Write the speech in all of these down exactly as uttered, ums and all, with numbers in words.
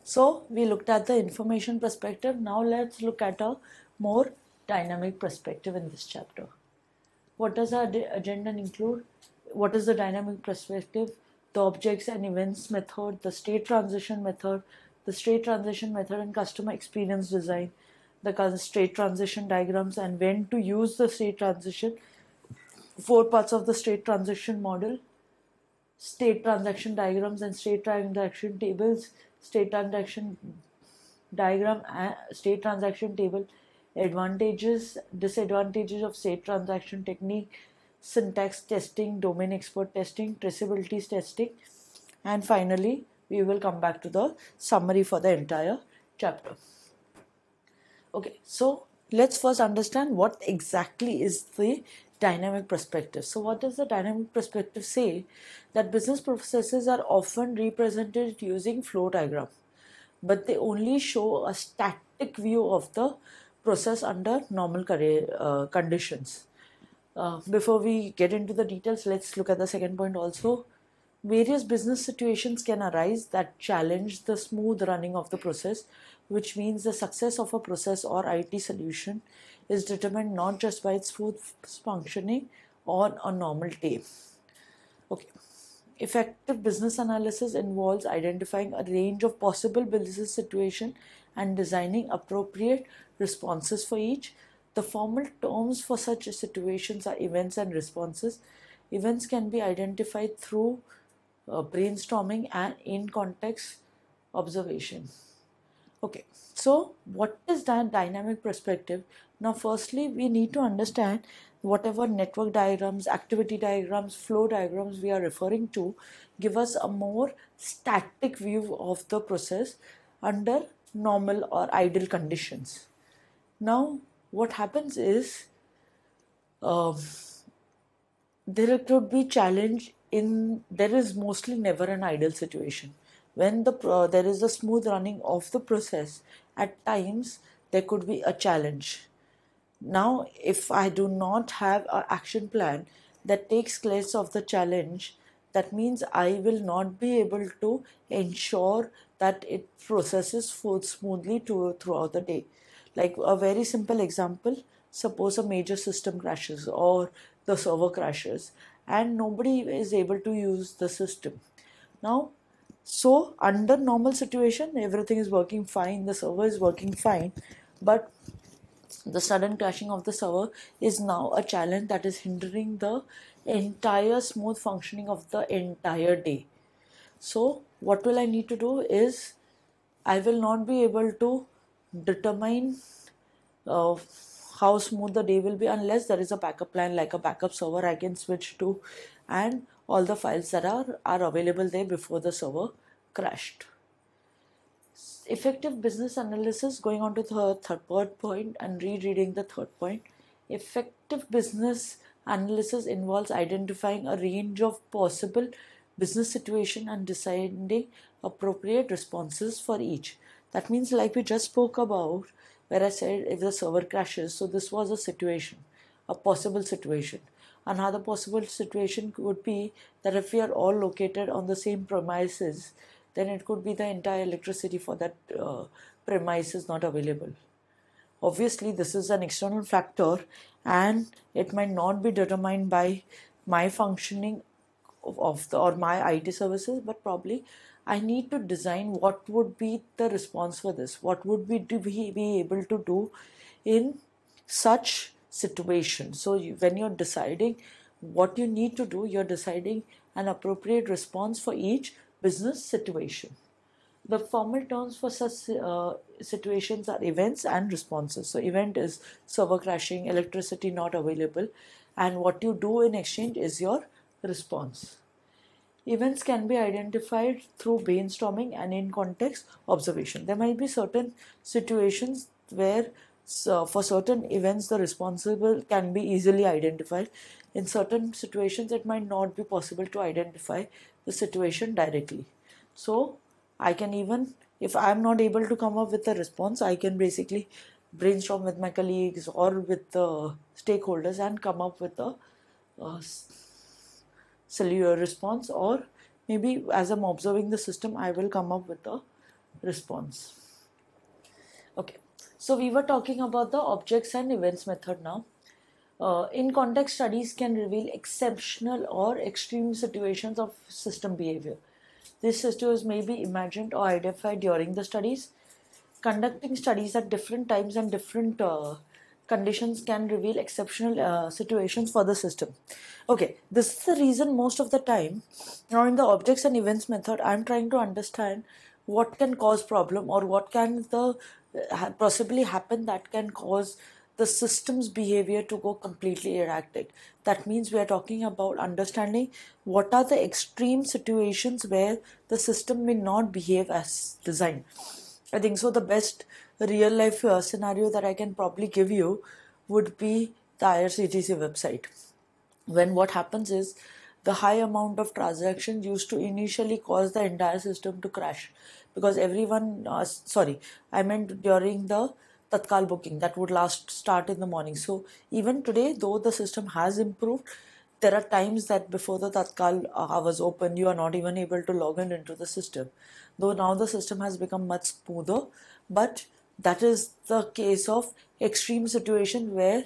So we looked at the information perspective. Now let's look at a more dynamic perspective in this chapter. What does our agenda include? What is the dynamic perspective? The objects and events method, the state transition method, the state transition method and customer experience design, the state transition diagrams and when to use the state transition, four parts of the state transition model, state transaction diagrams and state transaction tables, state transaction diagram and state transaction table, advantages, disadvantages of state transaction technique, syntax testing, domain expert testing, traceability testing, and finally we will come back to the summary for the entire chapter. Okay, so let's first understand what exactly is the dynamic perspective. So what does the dynamic perspective say? That business processes are often represented using flow diagram, but they only show a static view of the process under normal uh, conditions. Uh, before we get into the details, let's look at the second point also. Various business situations can arise that challenge the smooth running of the process, which means the success of a process or I T solution is determined not just by its smooth functioning on a normal day. Okay. Effective business analysis involves identifying a range of possible business situations and designing appropriate responses for each. The formal terms for such situations are events and responses. Events can be identified through uh, brainstorming and in-context observation. Okay, so what is that dynamic perspective? Now, firstly, we need to understand whatever network diagrams, activity diagrams, flow diagrams we are referring to give us a more static view of the process under normal or ideal conditions. Now, what happens is um, there could be challenge in, there is mostly never an ideal situation. When the uh, there is a smooth running of the process, at times there could be a challenge. Now, if I do not have an action plan that takes place of the challenge, that means I will not be able to ensure that it processes full smoothly to, throughout the day. Like a very simple example, suppose a major system crashes or the server crashes and nobody is able to use the system. Now, so under normal situation, everything is working fine, the server is working fine, but the sudden crashing of the server is now a challenge that is hindering the entire smooth functioning of the entire day. So what will I need to do is I will not be able to determine uh, how smooth the day will be unless there is a backup plan like a backup server I can switch to and all the files that are, are available there before the server crashed. Effective business analysis, going on to the third point and rereading the third point. Effective business analysis involves identifying a range of possible business situation and deciding appropriate responses for each. That means, like we just spoke about, where I said if the server crashes, so this was a situation, a possible situation. Another possible situation would be that if we are all located on the same premises, then it could be the entire electricity for that uh, premise is not available. Obviously, this is an external factor and it might not be determined by my functioning of, of the or my I T services, but probably I need to design what would be the response for this. What would we do we be able to do in such situation? So you, when you're deciding what you need to do, you're deciding an appropriate response for each business situation. The formal terms for such uh, situations are events and responses. So event is server crashing, electricity not available, and what you do in exchange is your response. Events can be identified through brainstorming and in context observation. There might be certain situations where so for certain events the responsible can be easily identified. In certain situations it might not be possible to identify the situation directly. So I can even, if I'm not able to come up with a response, I can basically brainstorm with my colleagues or with the stakeholders and come up with a uh, cellular response, or maybe as I'm observing the system I will come up with a response. Okay, so we were talking about the objects and events method now. Uh, in context, studies can reveal exceptional or extreme situations of system behavior. These situations may be imagined or identified during the studies. Conducting studies at different times and different uh, conditions can reveal exceptional uh, situations for the system. Okay, this is the reason most of the time, now in the objects and events method, I'm trying to understand what can cause problem or what can the uh, possibly happen that can cause the system's behavior to go completely erratic. That means we are talking about understanding what are the extreme situations where the system may not behave as designed. I think so. The best real life uh, scenario that I can probably give you would be the I R C T C website. When what happens is the high amount of transactions used to initially cause the entire system to crash because everyone, uh, sorry, I meant during the Tatkal booking that would last start in the morning. So even today, though the system has improved, there are times that before the Tatkal hours open, you are not even able to log in into the system. Though now the system has become much smoother, but that is the case of extreme situation where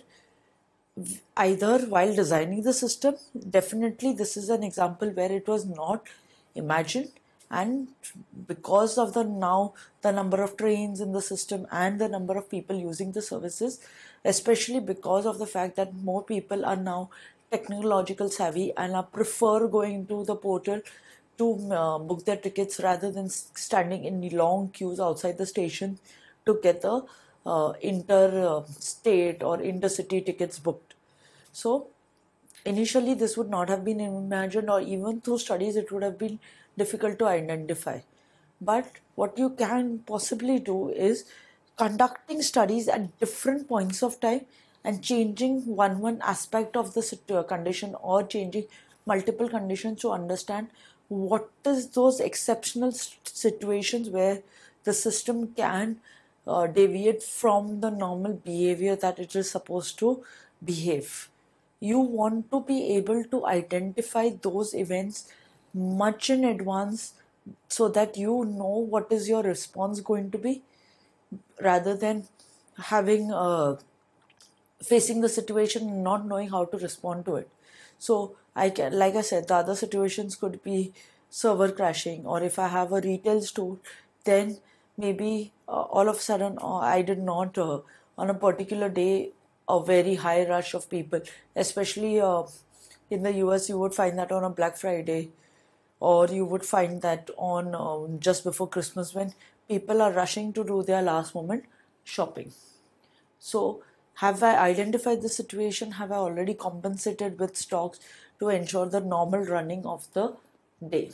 either while designing the system, definitely this is an example where it was not imagined, and because of the now the number of trains in the system and the number of people using the services, especially because of the fact that more people are now technological savvy and are prefer going to the portal to uh, book their tickets rather than standing in long queues outside the station to get the uh, inter-state or intercity tickets booked. So initially this would not have been imagined, or even through studies it would have been difficult to identify. But what you can possibly do is conducting studies at different points of time and changing one one aspect of the condition or changing multiple conditions to understand what is those exceptional situations where the system can uh, deviate from the normal behavior that it is supposed to behave. You want to be able to identify those events much in advance so that you know what is your response going to be, rather than having uh, facing the situation and not knowing how to respond to it. So I can, like I said, the other situations could be server crashing, or if I have a retail store, then maybe uh, all of a sudden uh, I did not uh, on a particular day a very high rush of people, especially uh, in the U S you would find that on a Black Friday, or you would find that on uh, just before Christmas when people are rushing to do their last moment shopping. So have I identified the situation? Have I already compensated with stocks to ensure the normal running of the day?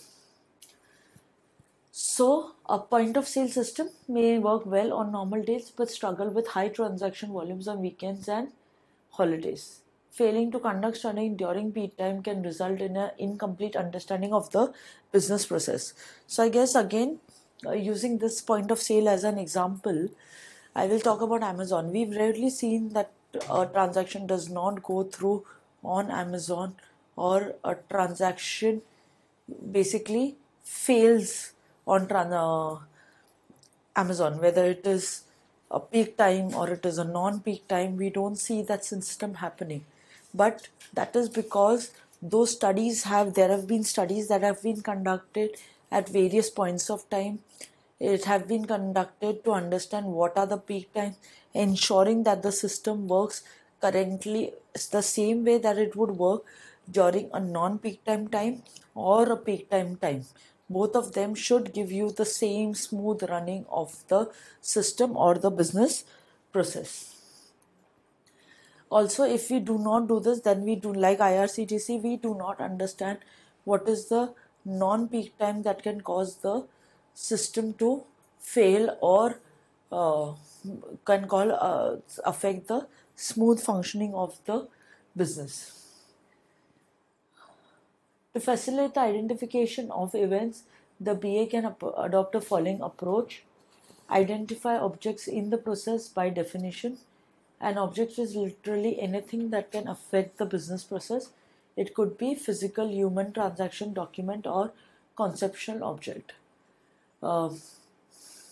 So a point of sale system may work well on normal days but struggle with high transaction volumes on weekends and holidays. Failing to conduct studying during peak time can result in an incomplete understanding of the business process. So I guess again, uh, using this point of sale as an example, I will talk about Amazon. We've rarely seen that a transaction does not go through on Amazon, or a transaction basically fails on uh, Amazon, whether it is a peak time or it is a non-peak time. We don't see that system happening. But that is because those studies have, there have been studies that have been conducted at various points of time. It have been conducted to understand what are the peak times, ensuring that the system works currently the same way that it would work during a non-peak time time or a peak time time. Both of them should give you the same smooth running of the system or the business process. Also, if we do not do this, then we do, like I R C T C, we do not understand what is the non-peak time that can cause the system to fail, or uh, can call uh, affect the smooth functioning of the business. To facilitate the identification of events, the B A can adopt a following approach. Identify objects in the process. By definition, an object is literally anything that can affect the business process. It could be physical, human, transaction, document, or conceptual object. Uh,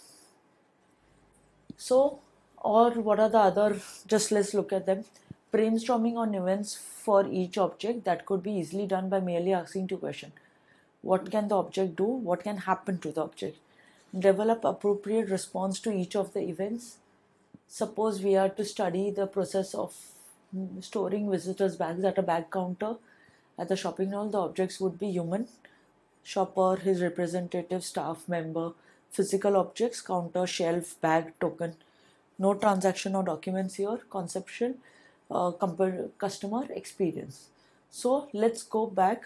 So, or what are the other, just let's look at them. Brainstorming on events for each object, that could be easily done by merely asking two questions. What can the object do? What can happen to the object? Develop appropriate response to each of the events. Suppose we are to study the process of storing visitors' bags at a bag counter at the shopping mall. The objects would be human, shopper, his representative, staff member, physical objects, counter, shelf, bag, token. No transaction or documents here. Conceptual, uh, customer experience. So let's go back,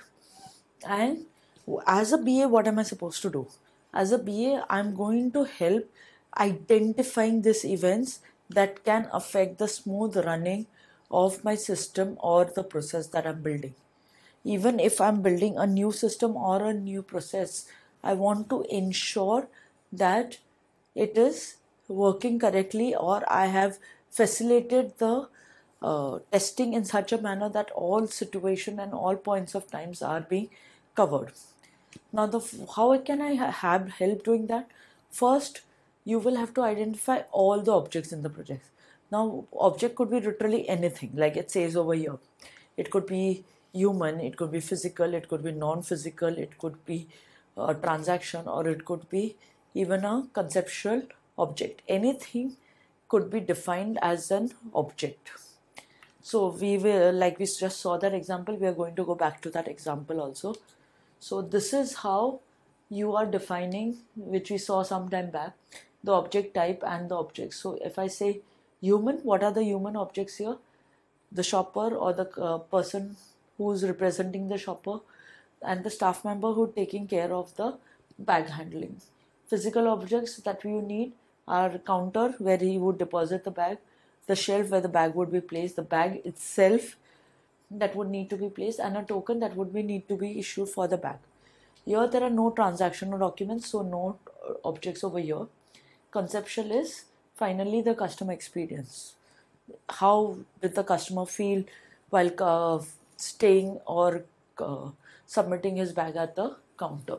and as a B A, what am I supposed to do? As a B A, I'm going to help identifying these events that can affect the smooth running of my system or the process that I'm building. Even if I'm building a new system or a new process, I want to ensure that it is working correctly, or I have facilitated the uh, testing in such a manner that all situation and all points of times are being covered. Now, the how can I have help doing that? First, you will have to identify all the objects in the project. Now, object could be literally anything, like it says over here. It could be human, it could be physical, it could be non-physical, it could be a transaction, or it could be even a conceptual object. Anything could be defined as an object. So we will, like we just saw that example, we are going to go back to that example also. So this is how you are defining, which we saw some time back, the object type and the object. So if I say human, what are the human objects here? The shopper, or the uh, person who is representing the shopper, and the staff member who is taking care of the bag handling. Physical objects that you need are counter, where he would deposit the bag, the shelf where the bag would be placed, the bag itself that would need to be placed, and a token that would be need to be issued for the bag. Here there are no transaction or documents, so no objects over here. Conceptual is finally the customer experience. How did the customer feel while uh, staying or uh, submitting his bag at the counter?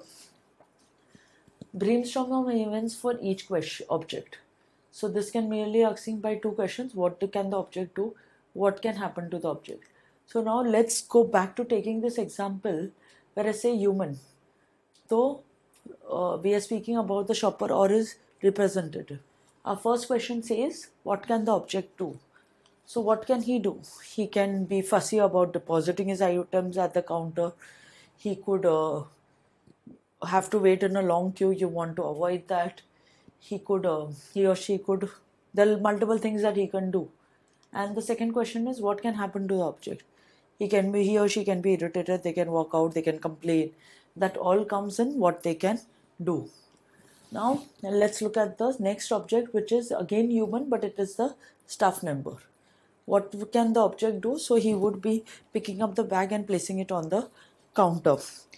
Brainstorm on events for each question object. So this can merely asking by two questions: what can the object do? What can happen to the object? So now let's go back to taking this example where I say human. So uh, we are speaking about the shopper or his representative. Our first question says, what can the object do? So what can he do? He can be fussy about depositing his items at the counter. He could uh, have to wait in a long queue. You want to avoid that. He could, uh, he or she could, there are multiple things that he can do. And the second question is, what can happen to the object? He can be, he or she can be irritated, they can walk out, they can complain. That all comes in what they can do. Now, let's look at the next object, which is again human, but it is the staff member. What can the object do? So he would be picking up the bag and placing it on the counter.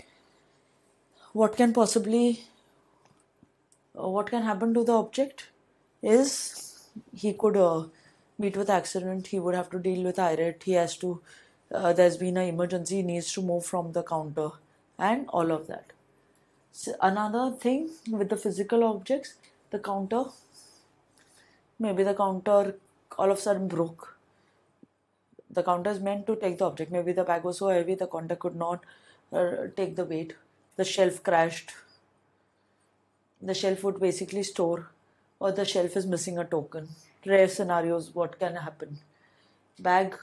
What can possibly, uh, what can happen to the object is he could uh, meet with accident, he would have to deal with irate, he has to, uh, there's been an emergency, he needs to move from the counter, and all of that. So another thing with the physical objects, the counter, maybe the counter all of a sudden broke. The counter is meant to take the object. Maybe the bag was so heavy the counter could not uh, take the weight. The shelf crashed. The shelf would basically store, or the shelf is missing a token. Rare scenarios, what can happen? Bag,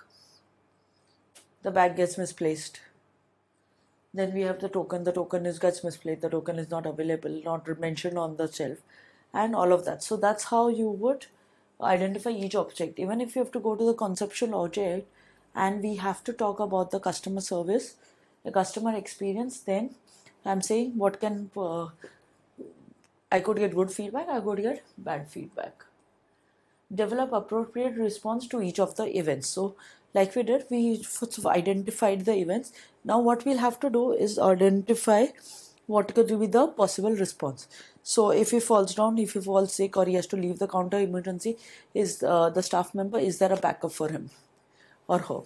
the bag gets misplaced. Then we have the token, the token is gets misplaced, the token is not available, not mentioned on the shelf, and all of that. So that's how you would identify each object. Even if you have to go to the conceptual object and we have to talk about the customer service, the customer experience, then I'm saying what can, uh, I could get good feedback, I could get bad feedback. Develop appropriate response to each of the events. So like we did, we identified the events. Now what we'll have to do is identify what could be the possible response. So if he falls down, if he falls sick, or he has to leave the counter emergency, is uh, the staff member, is there a backup for him or her?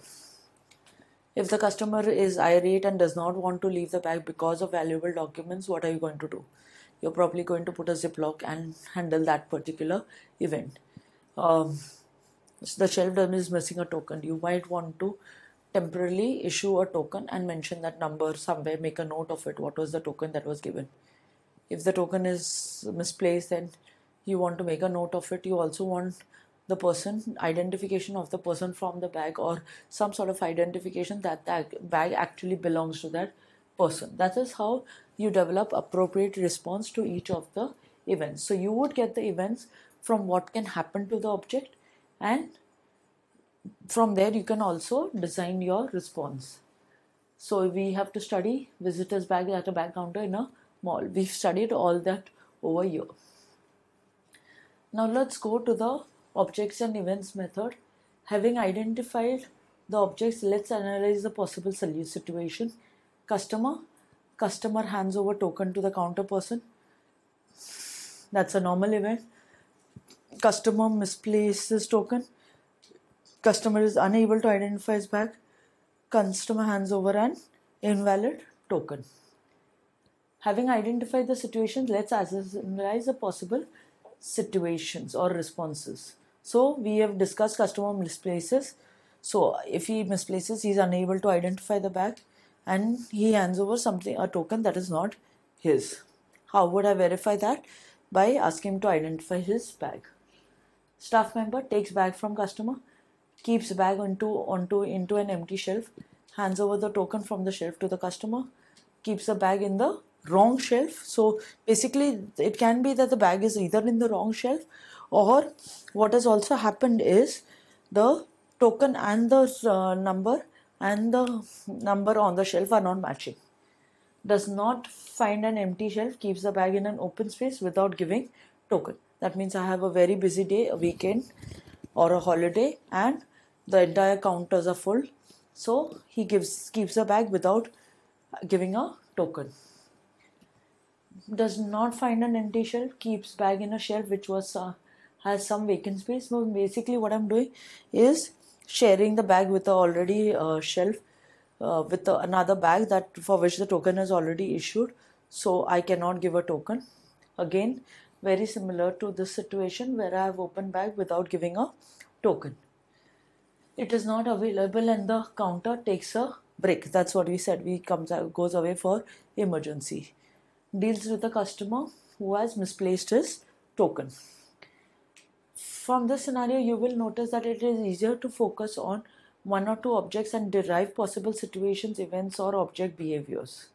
If the customer is irate and does not want to leave the bag because of valuable documents, what are you going to do? You're probably going to put a ziplock and handle that particular event. um, the shelf dummy is missing a token, you might want to temporarily issue a token and mention that number somewhere, make a note of it, what was the token that was given. If the token is misplaced, then you want to make a note of it. You also want the person, identification of the person from the bag, or some sort of identification that that bag actually belongs to that person. That is how you develop appropriate response to each of the events. So you would get the events from what can happen to the object, and from there you can also design your response. So we have to study visitors bag at a bag counter in a mall. We've studied all that over here. Now let's go to the objects and events method. Having identified the objects, let's analyze the possible situation. Customer. Customer hands over token to the counter person. That's a normal event. Customer misplaces token. Customer is unable to identify his bag. Customer hands over an invalid token. Having identified the situation, let's analyze the possible situations or responses. So we have discussed customer misplaces. So if he misplaces, he is unable to identify the bag and he hands over something, a token that is not his. How would I verify that? By asking him to identify his bag. Staff member takes bag from customer, keeps bag onto, onto into an empty shelf, hands over the token from the shelf to the customer, keeps the bag in the wrong shelf. So basically it can be that the bag is either in the wrong shelf, or what has also happened is the token and the uh, number and the number on the shelf are not matching. Does not find an empty shelf, keeps the bag in an open space without giving token. That means I have a very busy day, a weekend or a holiday, and the entire counters are full. So he gives keeps the bag without giving a token. Does not find an empty shelf, keeps bag in a shelf which was uh, has some vacant space. So basically what I'm doing is sharing the bag with the already uh, shelf uh, with the, another bag that for which the token is already issued. So I cannot give a token. Again, very similar to this situation where I have opened bag without giving a token. It is not available and the counter takes a break. That's what we said. We comes out, goes away for emergency. Deals with the customer who has misplaced his token. From this scenario, you will notice that it is easier to focus on one or two objects and derive possible situations, events, or object behaviors.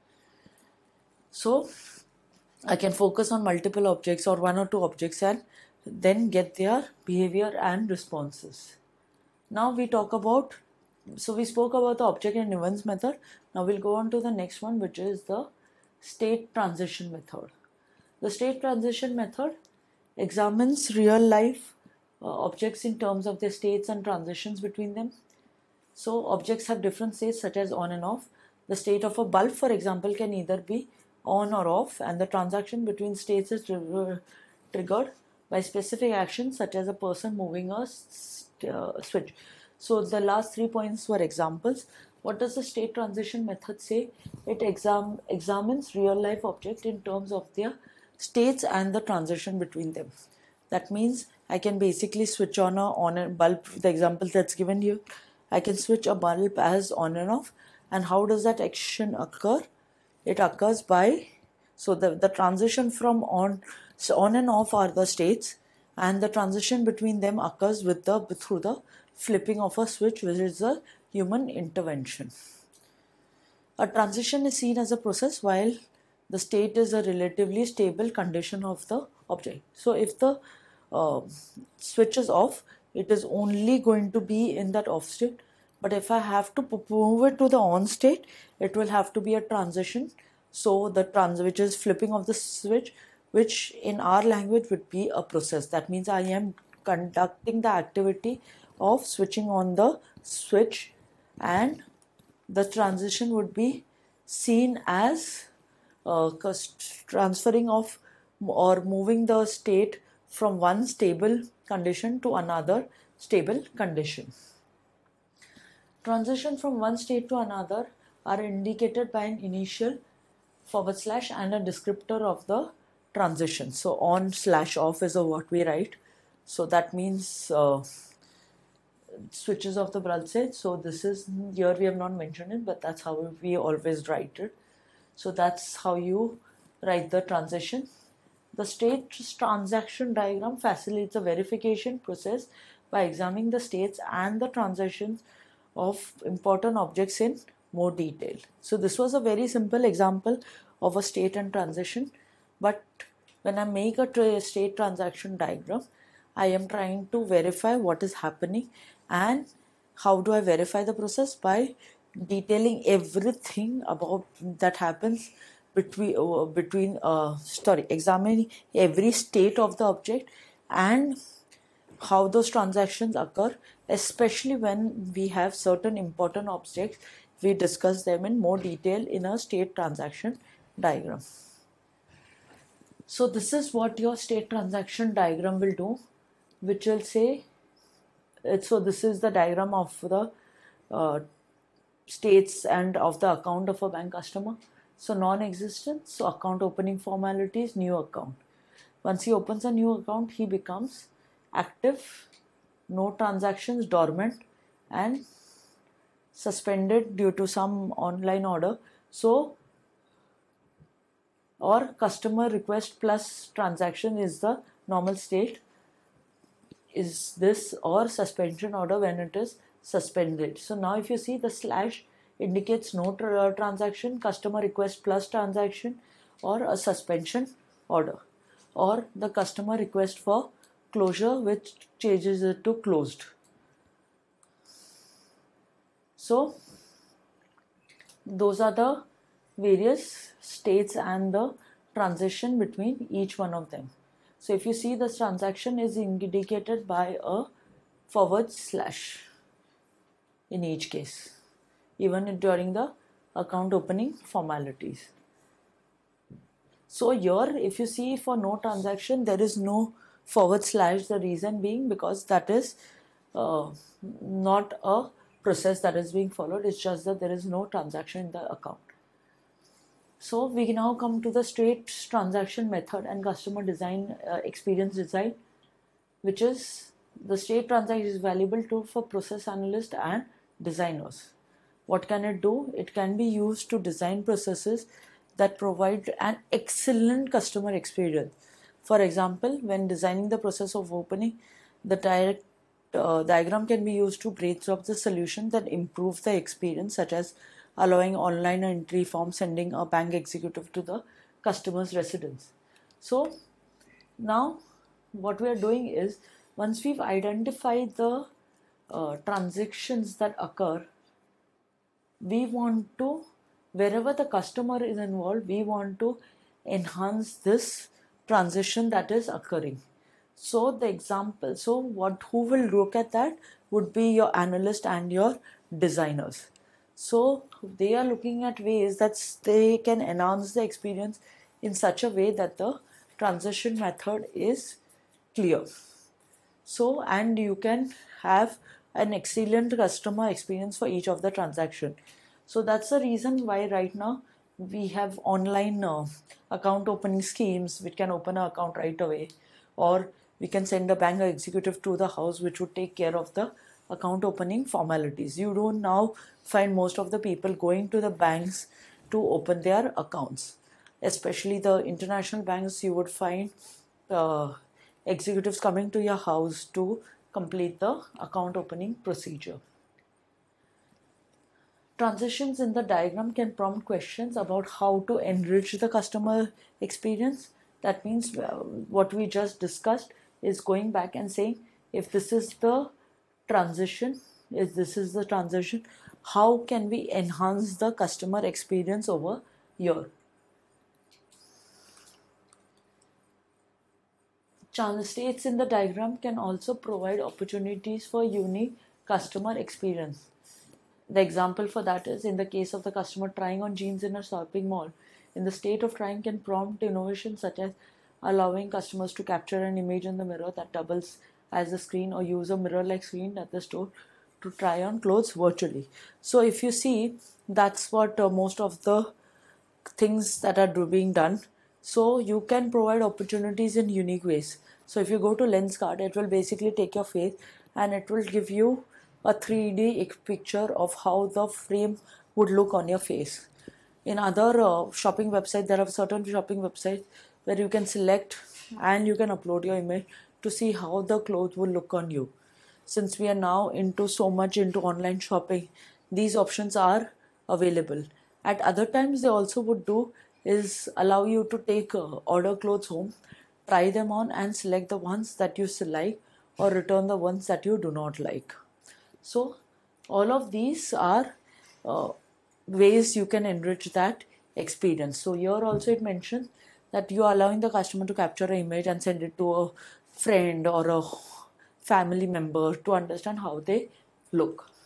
So I can focus on multiple objects or one or two objects and then get their behavior and responses. Now we talk about, so we spoke about the object and events method. Now we'll go on to the next one, which is the state transition method. The state transition method examines real life uh, objects in terms of their states and transitions between them. So objects have different states such as on and off. The state of a bulb, for example, can either be on or off, and the transaction between states is triggered by specific actions such as a person moving a uh, switch. So the last three points were examples. What does the state transition method say? It exam examines real life objects in terms of their states and the transition between them. That means I can basically switch on a on a bulb. The example that's given here, I can switch a bulb as on and off. And how does that action occur? It occurs by, so the, the transition from on, so on and off are the states, and the transition between them occurs with the through the flipping of a switch, which is a human intervention. A transition is seen as a process while the state is a relatively stable condition of the object. So if the uh, switch is off, it is only going to be in that off state. But if I have to move it to the on state, it will have to be a transition. So the trans, which is flipping of the switch, which in our language would be a process. That means I am conducting the activity of switching on the switch, and the transition would be seen as uh, transferring of or moving the state from one stable condition to another stable condition. Transition from one state to another are indicated by an initial forward slash and a descriptor of the transition. So on slash off is a what we write. So that means uh, switches of the pulses. So this is, here we have not mentioned it, but that's how we always write it. So that's how you write the transition. The state transaction diagram facilitates the verification process by examining the states and the transitions of important objects in more detail. So this was a very simple example of a state and transition, but when I make a state transaction diagram, I am trying to verify what is happening. And how do I verify the process? By detailing everything about that happens between uh, between uh, sorry examining every state of the object and how those transactions occur, especially when we have certain important objects. We discuss them in more detail in a state transaction diagram. So this is what your state transaction diagram will do, which will say, so this is the diagram of the uh, states and of the account of a bank customer. So non-existent, so account opening formalities, new account. Once he opens a new account, he becomes active, no transactions, dormant, and suspended due to some online order. So, or customer request plus transaction is the normal state, is this, or suspension order when it is suspended. So now if you see, the slash indicates no tra transaction, customer request plus transaction, or a suspension order, or the customer request for closure, which changes it to closed. So those are the various states and the transition between each one of them. So if you see, this transaction is indicated by a forward slash in each case, even during the account opening formalities. So here, if you see, for no transaction, there is no forward slash. The reason being because that is uh, not a process that is being followed. It's just that there is no transaction in the account. So we now come to the state transaction method and customer design uh, experience design, which is the state transaction is valuable tool for process analysts and designers. What can it do? It can be used to design processes that provide an excellent customer experience. For example, when designing the process of opening, the direct uh, diagram can be used to brainstorm the solution that improve the experience, such as allowing online entry form, sending a bank executive to the customer's residence. So now what we are doing is, once we've identified the uh, transactions that occur, we want to, wherever the customer is involved, we want to enhance this transition that is occurring. So the example, so what, who will look at that would be your analyst and your designers. So they are looking at ways that they can enhance the experience in such a way that the transition method is clear. So, and you can have an excellent customer experience for each of the transaction. So that's the reason why right now we have online uh, account opening schemes, which can open an account right away, or we can send a bank executive to the house, which would take care of the account opening formalities. You don't now find most of the people going to the banks to open their accounts, especially the international banks. You would find uh, executives coming to your house to complete the account opening procedure. Transitions in the diagram can prompt questions about how to enrich the customer experience. That means uh, what we just discussed is going back and saying, if this is the transition, if this is the transition, how can we enhance the customer experience over here? States in the diagram can also provide opportunities for unique customer experience. The example for that is, in the case of the customer trying on jeans in a shopping mall, in the state of trying can prompt innovation such as allowing customers to capture an image in the mirror that doubles as a screen, or use a mirror-like screen at the store to try on clothes virtually. So if you see, that's what uh, most of the things that are do being done. So you can provide opportunities in unique ways. So if you go to Lenskart, it will basically take your face and it will give you a three D picture of how the frame would look on your face. In other uh, shopping websites, there are certain shopping websites where you can select and you can upload your image to see how the clothes will look on you. Since we are now into so much into online shopping, these options are available. At other times, they also would do is allow you to take uh, order clothes home, try them on and select the ones that you like or return the ones that you do not like. So all of these are uh, ways you can enrich that experience. So here also it mentions that you are allowing the customer to capture an image and send it to a friend or a family member to understand how they look.